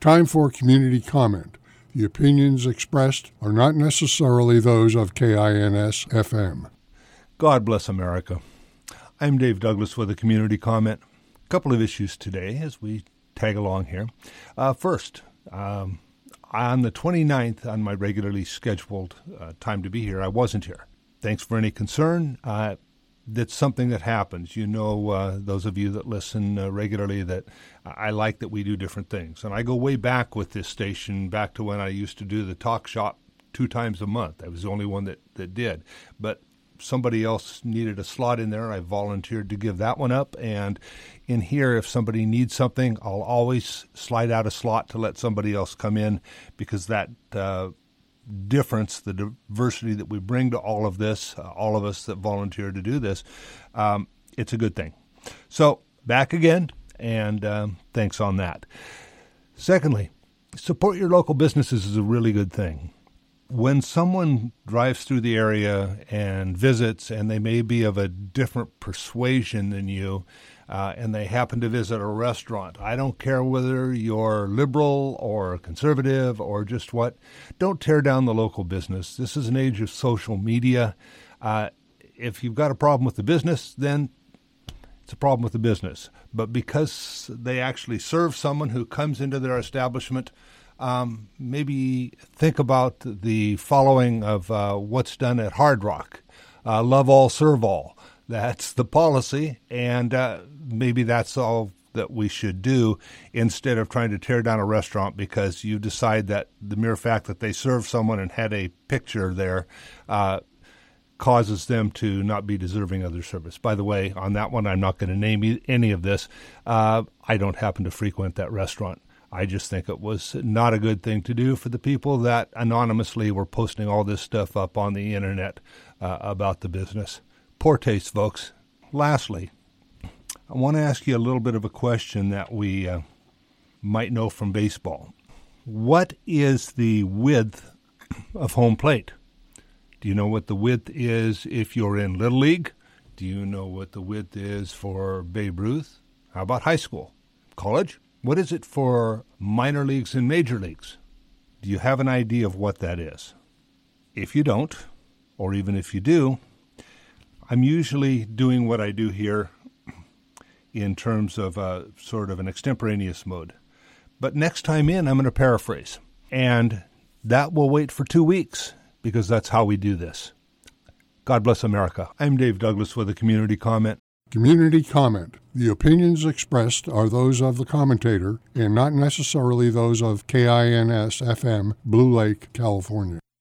Time for community comment. The opinions expressed are not necessarily those of KINS-FM. God bless America. I'm Dave Douglas with a community comment. A couple of issues today as we tag along here. First, on the 29th, on my regularly scheduled time to be here, I wasn't here. Thanks for any concern. That's something that happens. You know, those of you that listen regularly, that I like that we do different things. And I go way back with this station, back to when I used to do the talk shop 2 times a month. I was the only one that did. But somebody else needed a slot in there. I volunteered to give that one up. And in here, if somebody needs something, I'll always slide out a slot to let somebody else come in, because that difference, the diversity that we bring to all of this, all of us that volunteer to do this, it's a good thing. So back again, and thanks on that. Secondly, support your local businesses is a really good thing. When someone drives through the area and visits, and they may be of a different persuasion than you, and they happen to visit a restaurant, I don't care whether you're liberal or conservative or just what, don't tear down the local business. This is an age of social media. If you've got a problem with the business, then it's a problem with the business. But because they actually serve someone who comes into their establishment, maybe think about the following of what's done at Hard Rock. Love all, serve all. That's the policy, and maybe that's all that we should do, instead of trying to tear down a restaurant because you decide that the mere fact that they served someone and had a picture there causes them to not be deserving of their service. By the way, on that one, I'm not going to name any of this. I don't happen to frequent that restaurant. I just think it was not a good thing to do for the people that anonymously were posting all this stuff up on the internet about the business. Poor taste, folks. Lastly, I want to ask you a little bit of a question that we might know from baseball. What is the width of home plate? Do you know what the width is if you're in Little League? Do you know what the width is for Babe Ruth? How about high school? College? What is it for minor leagues and major leagues? Do you have an idea of what that is? If you don't, or even if you do, I'm usually doing what I do here in terms of sort of an extemporaneous mode. But next time in, I'm going to paraphrase. And that will wait for 2 weeks, because that's how we do this. God bless America. I'm Dave Douglas with a community comment. Community comment. The opinions expressed are those of the commentator and not necessarily those of KINS-FM, Blue Lake, California.